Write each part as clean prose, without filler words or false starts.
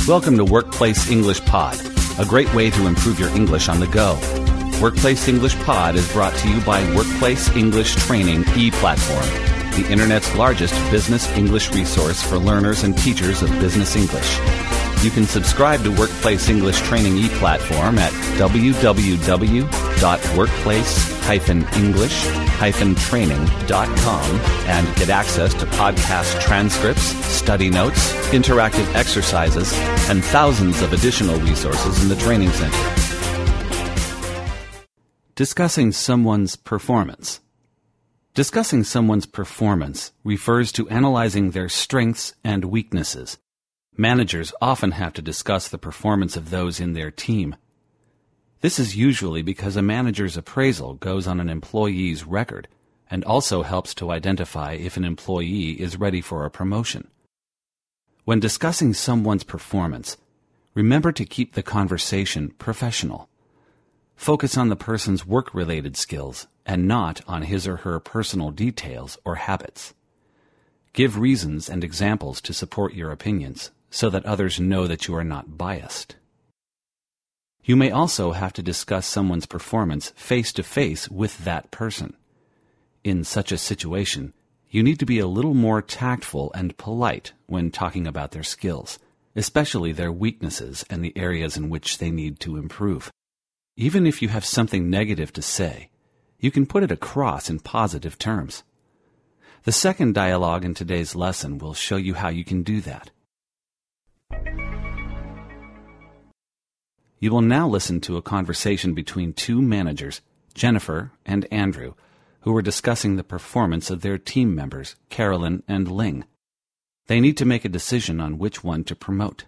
Welcome to Workplace English Pod, a great way to improve your English on the go. Workplace English Pod is brought to you by Workplace English Training e-Platform, the Internet's largest business English resource for learners and teachers of business English. You can subscribe to Workplace English Training e-Platform at www.workplace-english-training.com and get access to podcast transcripts, study notes, interactive exercises, and thousands of additional resources in the Training Center. Discussing someone's performance. Discussing someone's performance refers to analyzing their strengths and weaknesses. Managers often have to discuss the performance of those in their team. This is usually because a manager's appraisal goes on an employee's record and also helps to identify if an employee is ready for a promotion. When discussing someone's performance, remember to keep the conversation professional. Focus on the person's work-related skills and not on his or her personal details or habits. Give reasons and examples to support your opinions, so that others know that you are not biased. You may also have to discuss someone's performance face-to-face with that person. In such a situation, you need to be a little more tactful and polite when talking about their skills, especially their weaknesses and the areas in which they need to improve. Even if you have something negative to say, you can put it across in positive terms. The second dialogue in today's lesson will show you how you can do that. You will now listen to a conversation between two managers, Jennifer and Andrew, who were discussing the performance of their team members, Carolyn and Ling. They need to make a decision on which one to promote.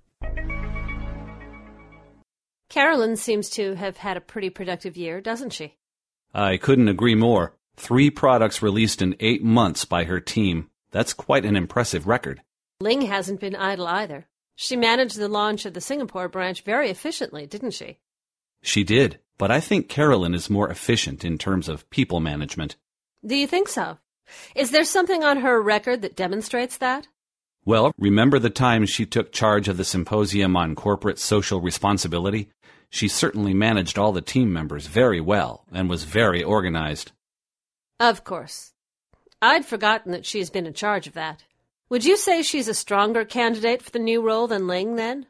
Carolyn seems to have had a pretty productive year, doesn't she? I couldn't agree more. 3 products released in 8 months by her team. That's quite an impressive record. Ling hasn't been idle either. She managed the launch of the Singapore branch very efficiently, didn't she? She did, but I think Carolyn is more efficient in terms of people management. Do you think so? Is there something on her record that demonstrates that? Well, remember the time she took charge of the Symposium on Corporate Social Responsibility? She certainly managed all the team members very well and was very organized. Of course. I'd forgotten that she's been in charge of that. Would you say she's a stronger candidate for the new role than Ling, then?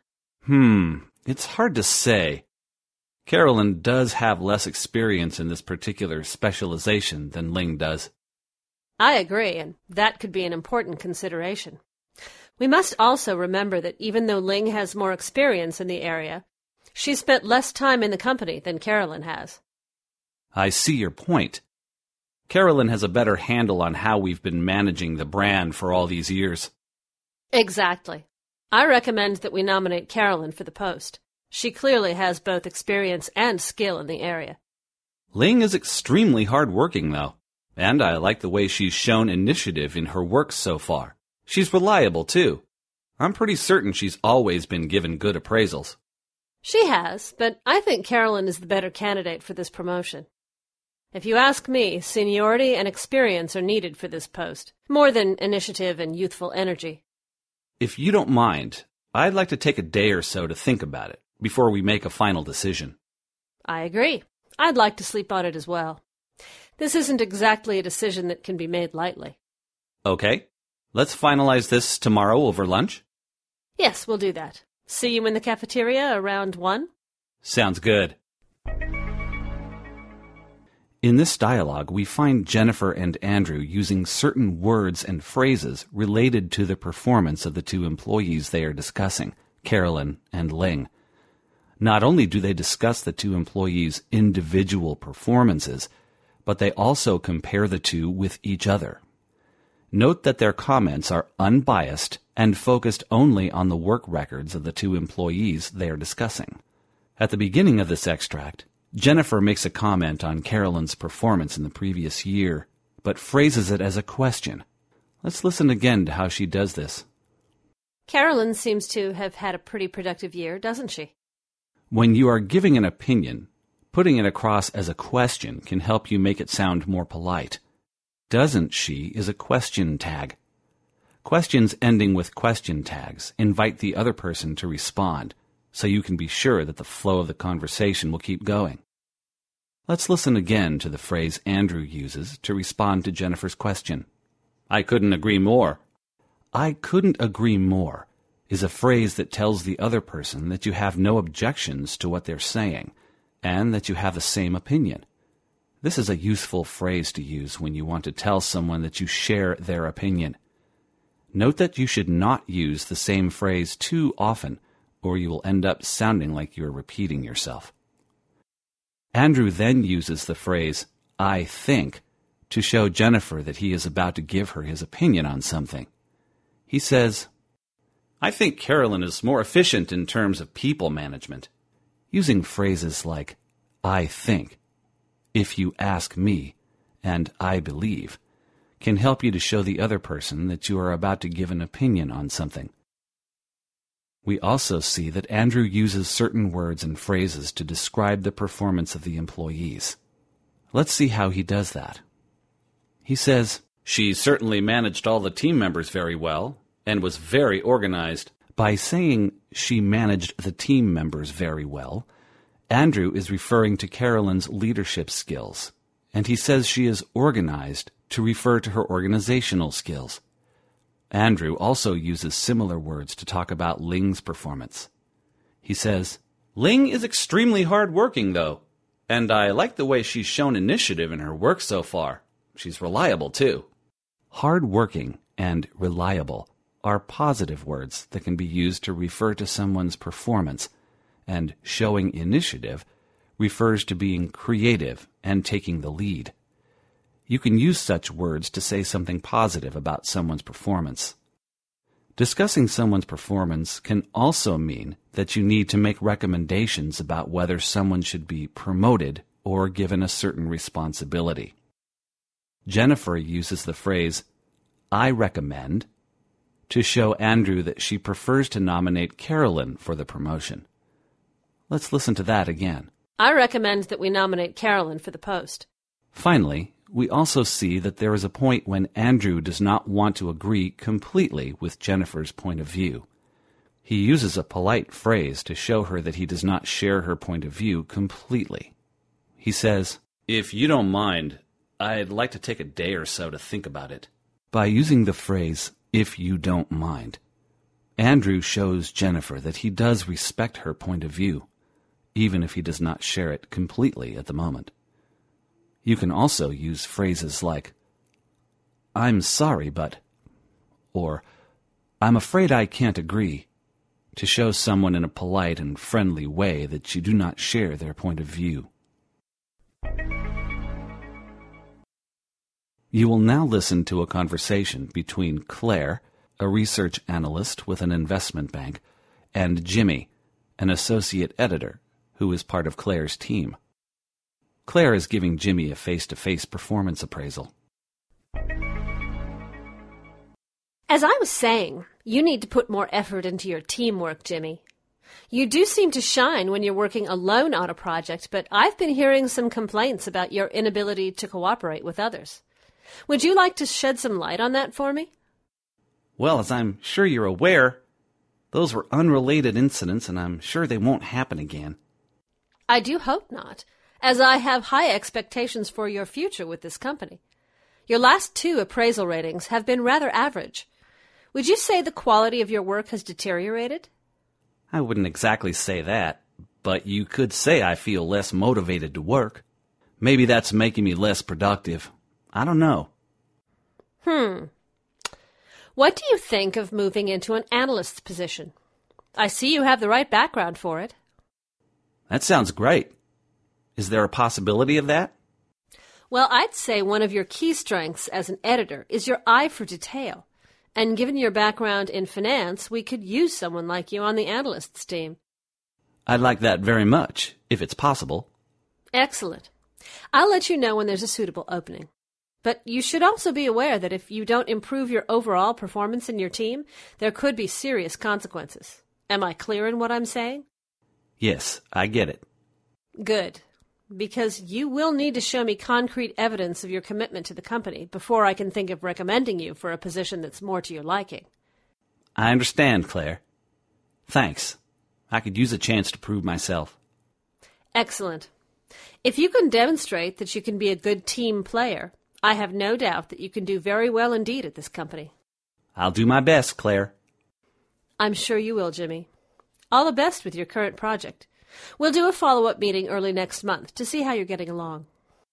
It's hard to say. Carolyn does have less experience in this particular specialization than Ling does. I agree, and that could be an important consideration. We must also remember that even though Ling has more experience in the area, she's spent less time in the company than Carolyn has. I see your point. Carolyn has a better handle on how we've been managing the brand for all these years. Exactly. I recommend that we nominate Carolyn for the post. She clearly has both experience and skill in the area. Ling is extremely hard-working, though, and I like the way she's shown initiative in her work so far. She's reliable, too. I'm pretty certain she's always been given good appraisals. She has, but I think Carolyn is the better candidate for this promotion. If you ask me, seniority and experience are needed for this post, more than initiative and youthful energy. If you don't mind, I'd like to take a day or so to think about it before we make a final decision. I agree. I'd like to sleep on it as well. This isn't exactly a decision that can be made lightly. Okay. Let's finalize this tomorrow over lunch? Yes, we'll do that. See you in the cafeteria around 1? Sounds good. In this dialogue, we find Jennifer and Andrew using certain words and phrases related to the performance of the 2 employees they are discussing, Carolyn and Ling. Not only do they discuss the 2 employees' individual performances, but they also compare the 2 with each other. Note that their comments are unbiased and focused only on the work records of the 2 employees they are discussing. At the beginning of this extract, Jennifer makes a comment on Carolyn's performance in the previous year, but phrases it as a question. Let's listen again to how she does this. Carolyn seems to have had a pretty productive year, doesn't she? When you are giving an opinion, putting it across as a question can help you make it sound more polite. Doesn't she is a question tag. Questions ending with question tags invite the other person to respond, so you can be sure that the flow of the conversation will keep going. Let's listen again to the phrase Andrew uses to respond to Jennifer's question. I couldn't agree more. I couldn't agree more is a phrase that tells the other person that you have no objections to what they're saying and that you have the same opinion. This is a useful phrase to use when you want to tell someone that you share their opinion. Note that you should not use the same phrase too often, or you will end up sounding like you're repeating yourself. Andrew then uses the phrase, I think, to show Jennifer that he is about to give her his opinion on something. He says, I think Carolyn is more efficient in terms of people management. Using phrases like, I think, if you ask me, and I believe, can help you to show the other person that you are about to give an opinion on something. We also see that Andrew uses certain words and phrases to describe the performance of the employees. Let's see how he does that. He says, She certainly managed all the team members very well and was very organized. By saying she managed the team members very well, Andrew is referring to Carolyn's leadership skills, and he says she is organized to refer to her organizational skills. Andrew also uses similar words to talk about Ling's performance. He says, Ling is extremely hard-working, though, and I like the way she's shown initiative in her work so far. She's reliable, too. Hard-working and reliable are positive words that can be used to refer to someone's performance, and showing initiative refers to being creative and taking the lead. You can use such words to say something positive about someone's performance. Discussing someone's performance can also mean that you need to make recommendations about whether someone should be promoted or given a certain responsibility. Jennifer uses the phrase, I recommend, to show Andrew that she prefers to nominate Carolyn for the promotion. Let's listen to that again. I recommend that we nominate Carolyn for the post. Finally, we also see that there is a point when Andrew does not want to agree completely with Jennifer's point of view. He uses a polite phrase to show her that he does not share her point of view completely. He says, If you don't mind, I'd like to take a day or so to think about it. By using the phrase, if you don't mind, Andrew shows Jennifer that he does respect her point of view, even if he does not share it completely at the moment. You can also use phrases like, I'm sorry, but, or, I'm afraid I can't agree, to show someone in a polite and friendly way that you do not share their point of view. You will now listen to a conversation between Claire, a research analyst with an investment bank, and Jimmy, an associate editor who is part of Claire's team. Claire is giving Jimmy a face-to-face performance appraisal. As I was saying, you need to put more effort into your teamwork, Jimmy. You do seem to shine when you're working alone on a project, but I've been hearing some complaints about your inability to cooperate with others. Would you like to shed some light on that for me? Well, as I'm sure you're aware, those were unrelated incidents, and I'm sure they won't happen again. I do hope not, as I have high expectations for your future with this company. Your last 2 appraisal ratings have been rather average. Would you say the quality of your work has deteriorated? I wouldn't exactly say that, but you could say I feel less motivated to work. Maybe that's making me less productive. I don't know. What do you think of moving into an analyst's position? I see you have the right background for it. That sounds great. Is there a possibility of that? Well, I'd say one of your key strengths as an editor is your eye for detail. And given your background in finance, we could use someone like you on the analysts team. I'd like that very much, if it's possible. Excellent. I'll let you know when there's a suitable opening. But you should also be aware that if you don't improve your overall performance in your team, there could be serious consequences. Am I clear in what I'm saying? Yes, I get it. Good. because you will need to show me concrete evidence of your commitment to the company before I can think of recommending you for a position that's more to your liking. I understand, Claire. Thanks. I could use a chance to prove myself. Excellent. If you can demonstrate that you can be a good team player, I have no doubt that you can do very well indeed at this company. I'll do my best, Claire. I'm sure you will, Jimmy. All the best with your current project. We'll do a follow-up meeting early next month to see how you're getting along.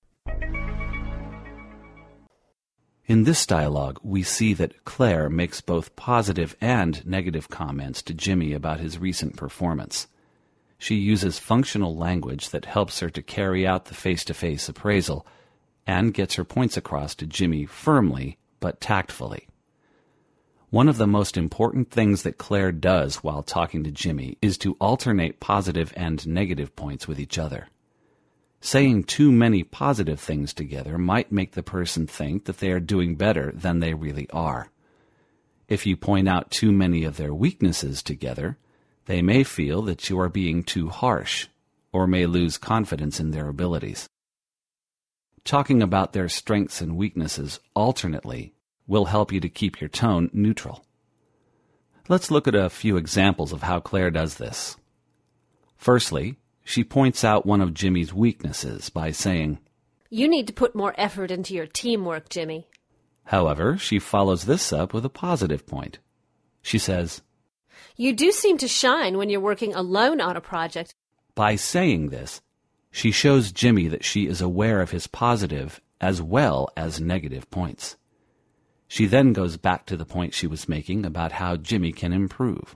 In this dialogue, we see that Claire makes both positive and negative comments to Jimmy about his recent performance. She uses functional language that helps her to carry out the face-to-face appraisal and gets her points across to Jimmy firmly but tactfully. One of the most important things that Claire does while talking to Jimmy is to alternate positive and negative points with each other. Saying too many positive things together might make the person think that they are doing better than they really are. If you point out too many of their weaknesses together, they may feel that you are being too harsh, or may lose confidence in their abilities. Talking about their strengths and weaknesses alternately will help you to keep your tone neutral. Let's look at a few examples of how Claire does this. Firstly, she points out one of Jimmy's weaknesses by saying, "You need to put more effort into your teamwork, Jimmy." However, she follows this up with a positive point. She says, "You do seem to shine when you're working alone on a project." By saying this, she shows Jimmy that she is aware of his positive as well as negative points. She then goes back to the point she was making about how Jimmy can improve.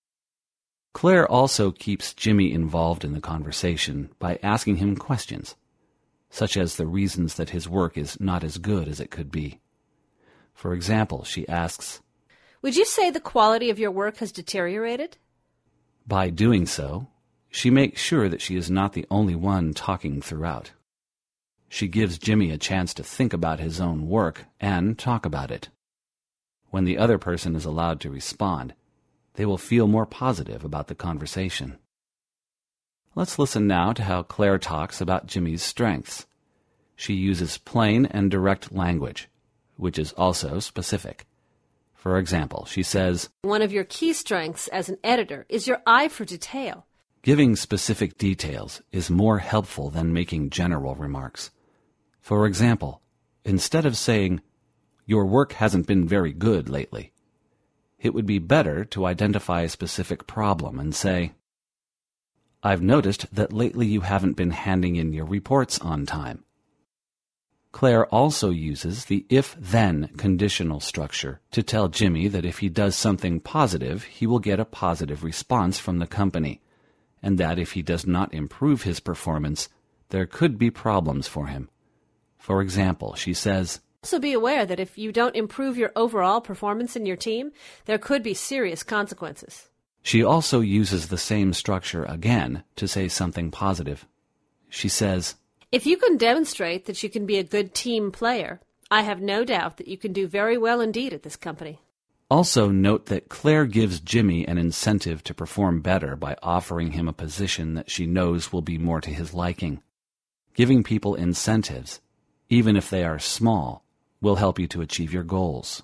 Claire also keeps Jimmy involved in the conversation by asking him questions, such as the reasons that his work is not as good as it could be. For example, she asks, "Would you say the quality of your work has deteriorated?" By doing so, she makes sure that she is not the only one talking throughout. She gives Jimmy a chance to think about his own work and talk about it. When the other person is allowed to respond, they will feel more positive about the conversation. Let's listen now to how Claire talks about Jimmy's strengths. She uses plain and direct language, which is also specific. For example, she says, "One of your key strengths as an editor is your eye for detail." Giving specific details is more helpful than making general remarks. For example, instead of saying, "Your work hasn't been very good lately," it would be better to identify a specific problem and say, "I've noticed that lately you haven't been handing in your reports on time." Claire also uses the if-then conditional structure to tell Jimmy that if he does something positive, he will get a positive response from the company, and that if he does not improve his performance, there could be problems for him. For example, she says, "Also be aware that if you don't improve your overall performance in your team, there could be serious consequences." She also uses the same structure again to say something positive. She says, "If you can demonstrate that you can be a good team player, I have no doubt that you can do very well indeed at this company." Also note that Claire gives Jimmy an incentive to perform better by offering him a position that she knows will be more to his liking. Giving people incentives, even if they are small, will help you to achieve your goals.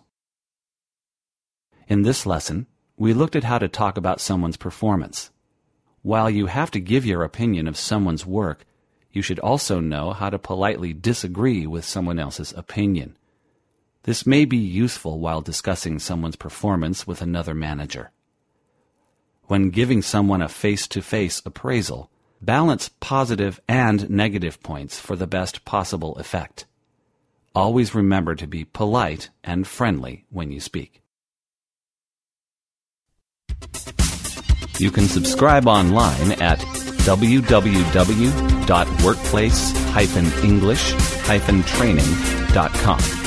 In this lesson, we looked at how to talk about someone's performance. While you have to give your opinion of someone's work, you should also know how to politely disagree with someone else's opinion. This may be useful while discussing someone's performance with another manager. When giving someone a face-to-face appraisal, balance positive and negative points for the best possible effect. Always remember to be polite and friendly when you speak. You can subscribe online at www.workplace-english-training.com.